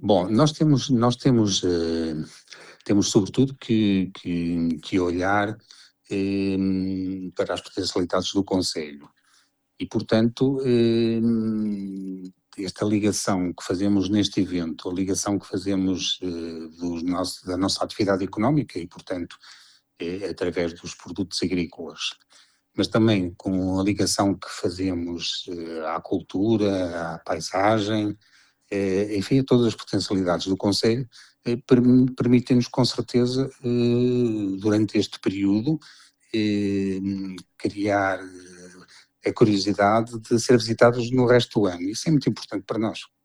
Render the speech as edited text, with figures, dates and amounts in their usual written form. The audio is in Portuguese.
Bom, temos sobretudo que olhar para as potencialidades do concelho e, portanto, esta ligação que fazemos neste evento, a ligação que fazemos da nossa atividade económica e, portanto, através dos produtos agrícolas, mas também com a ligação que fazemos à cultura, à paisagem, enfim, a todas as potencialidades do concelho, permitem-nos com certeza, durante este período, criar a curiosidade de ser visitados no resto do ano. Isso é muito importante para nós.